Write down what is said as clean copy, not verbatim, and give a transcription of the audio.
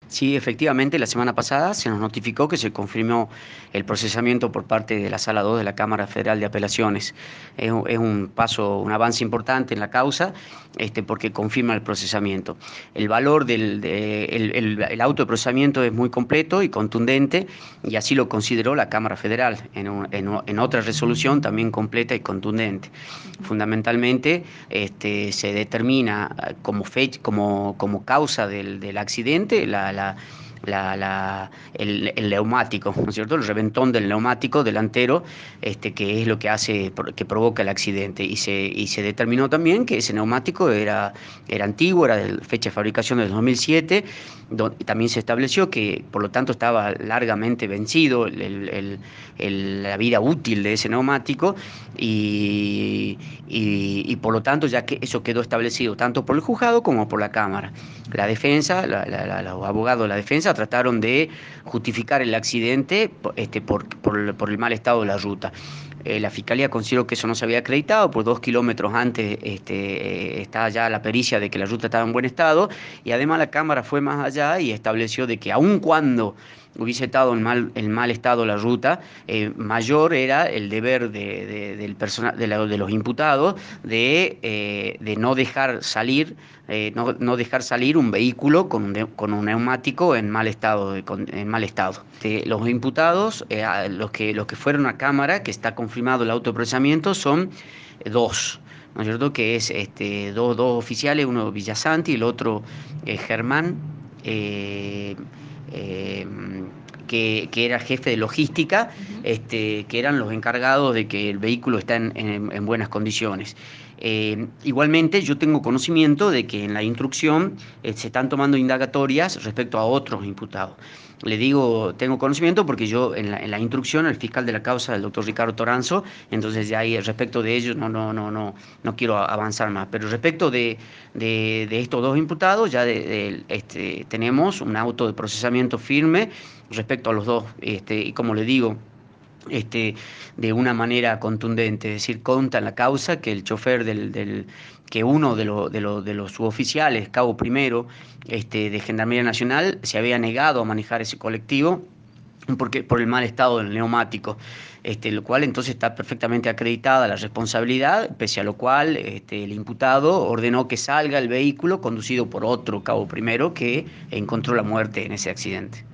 Sí, efectivamente, la semana pasada se nos notificó que se confirmó el procesamiento por parte de la Sala 2 de la Cámara Federal de Apelaciones. Es un paso, un avance importante en la causa, porque confirma el procesamiento. El valor el auto de procesamiento es muy completo y contundente, y así lo consideró la Cámara Federal en otra resolución también completa y contundente. Ujú. Fundamentalmente, se determina como causa del accidente el neumático, ¿no es cierto? El reventón del neumático delantero, que es lo que que provoca el accidente. Y se determinó también que ese neumático era antiguo, era de fecha de fabricación del 2007. También se estableció que, por lo tanto, estaba largamente vencido la vida útil de ese neumático, y, y por lo tanto, ya que eso quedó establecido tanto por el juzgado como por la Cámara. La defensa, los abogados de la defensa trataron de justificar el accidente por el mal estado de la ruta. La Fiscalía consideró que eso no se había acreditado, por 2 kilómetros antes está ya la pericia de que la ruta estaba en buen estado, y además la Cámara fue más allá y estableció de que aun cuando hubiese estado en mal estado la ruta, mayor era el deber del personal, de los imputados de no dejar salir, no dejar salir un vehículo con un neumático en mal estado. En mal estado. Los imputados, los que fueron a Cámara, que está confirmado el autoprocesamiento, son dos. ¿No es cierto? Que es dos oficiales, uno Villasanti y el otro Germán, eh, eh, que era jefe de logística, Ujú. que eran los encargados de que el vehículo está en buenas condiciones. Igualmente, yo tengo conocimiento de que en la instrucción se están tomando indagatorias respecto a otros imputados. Le digo, tengo conocimiento porque yo en la instrucción, el fiscal de la causa, el doctor Ricardo Toranzo, entonces ya ahí respecto de ellos no quiero avanzar más. Pero respecto de estos dos imputados, ya tenemos un auto de procesamiento firme respecto a los dos, y como le digo, este, de una manera contundente, es decir, consta en la causa que el chofer que uno de los suboficiales, cabo primero, de Gendarmería Nacional, se había negado a manejar ese colectivo por el mal estado del neumático, lo cual entonces está perfectamente acreditada la responsabilidad, pese a lo cual el imputado ordenó que salga el vehículo conducido por otro cabo primero que encontró la muerte en ese accidente.